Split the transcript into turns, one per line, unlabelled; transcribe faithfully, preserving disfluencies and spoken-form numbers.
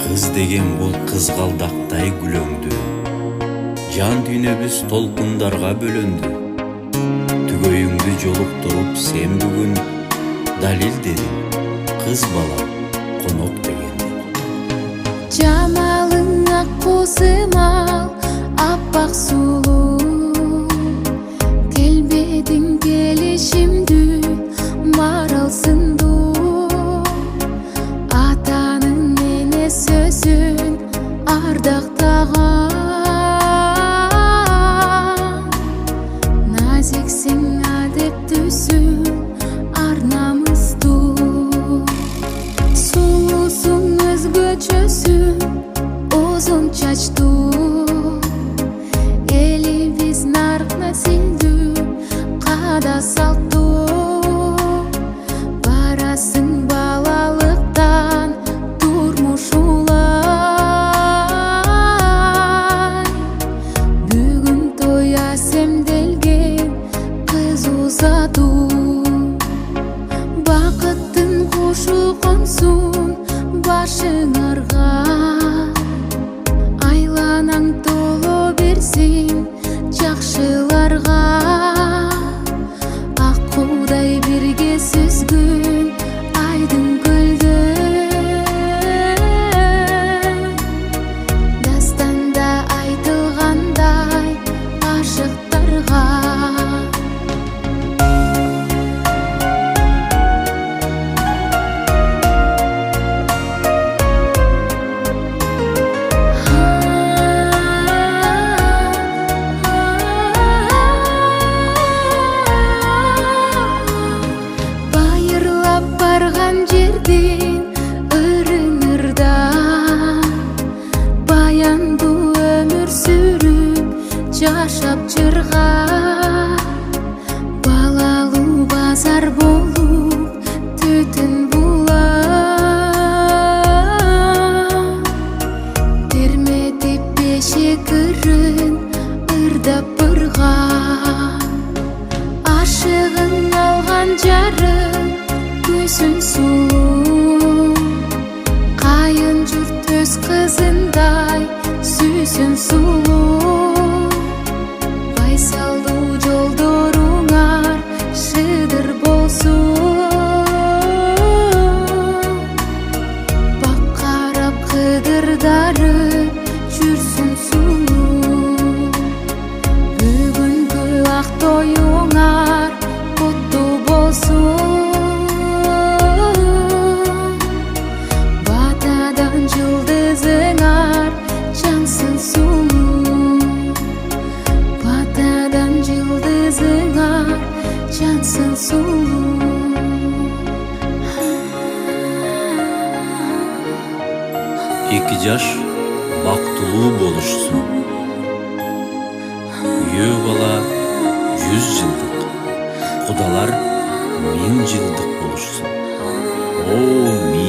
Кыз деген бул кызгалдактай күлөңдү, жан дүйнөбүз толкундарга бөлөндү. Түгөйүңдү жолуктуруп сен бүгүн далилдедиң, кыз бала конок дегенди.
Жамалың ак косымал, аппак сулуу, келбедиң келишимдүү, марал сындуу. Атанын эне сөзүн ардактаган, назиксиң адептүүсүң ар намыстуу. Сулуусуң өзгөчөсүң узун чачтуу, элибиз нарк насилдүү, када салттуу. Барасың балалыктан турмуш улай, бүгүн тоя семделген кыз узатуу. Бакыттын кушу консун башыңарга, айланаң толо берсин жакшыларга. Ак куудай бирге сүзгүн айдын көлдө, дастанда айтылгандай ашыктарга. Байырлап барган жердин ырын-ырда, баяндуу өмүр сүрүп жашап жырга. Балалуу базар болуп түтүн була, терметип бешик ырын ырдап ырга. Ашыгын алган жарым көзүн сулуу, кайын журт өз кызындай сүйсүн сулуу. Байсалдуу жолдоруңар шыдыр болсун, бак карап кыдырдарып жүрсүн сулуу. Бүгүнкү ак тоюңар куттуу болсун, батадан жылдызыңар жансын сулуу. Батадан жылдызыңар жансын сулуу.
Эки жаш бактылуу болушсун, күйөө бала жүз жылдык, кудалар миң жылдык болушсун. О,